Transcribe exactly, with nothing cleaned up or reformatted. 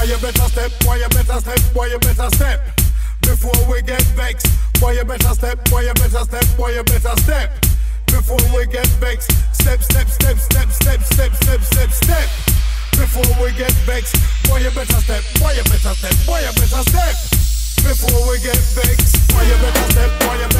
Boy, you better step, boy, you better step, boy, you better step. Before we get vexed, boy, you better step, boy, you better step, boy, you better step. Before we get vexed, step, step, step, step, step, step, step, step, step. Before we get vexed, boy, you better step, boy, you better step, boy, you better step. Before we get vexed, boy, you better step, boy, you